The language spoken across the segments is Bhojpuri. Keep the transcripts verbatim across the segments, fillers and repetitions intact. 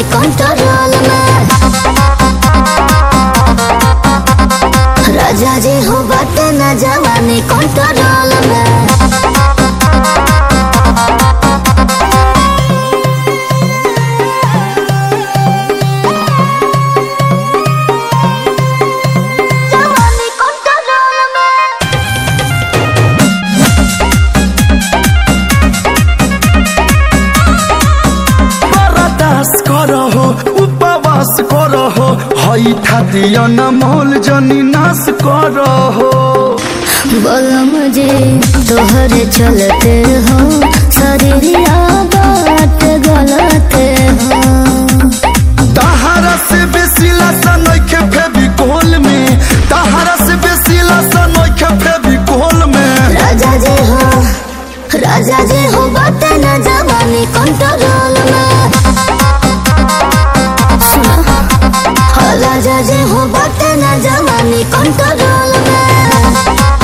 जवानी कंट्रोल में। राजा जी हो बाटे न जवानी कंट्रोल में। करहो उपवास करहो हई खातिया न मोल जनी नाश करहो। बोलो मुझे तोहरे चलते हो शरीरिया बात गलते हो। तहारा से बेसी लसा नइखे फेविकोल में, तहारा से बेसी लसा नइखे फेविकोल में। राजा जी हो राजा जी हो बाटे न जवानी कंट्रोल में। राजा जी हो बाटे न जवानी कंट्रोल में।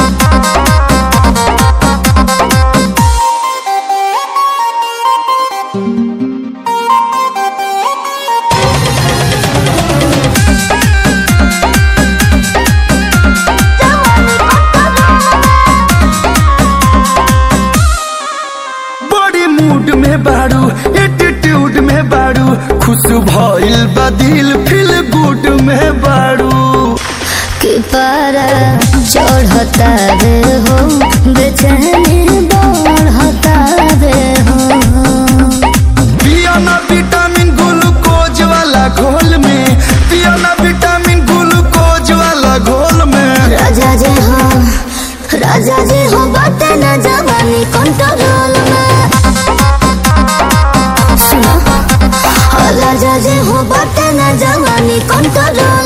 बड़ी मूड में बाड़ू एटीट्यूड में बाड़ू खुश भइल बा दिल फील गुड में बाड़ू। कि पारा चढ़ता रे हो बेचैनी बढ़ता रे हो। पिया ना विटामिन ग्लूकोज वाला घोल में, पिया ना विटामिन ग्लूकोज वाला घोल में। राजा जी हो राजा जी हो बाटे न जवानी कंट्रोल में। राजा जी हो बाटे न जवानी कंट्रोल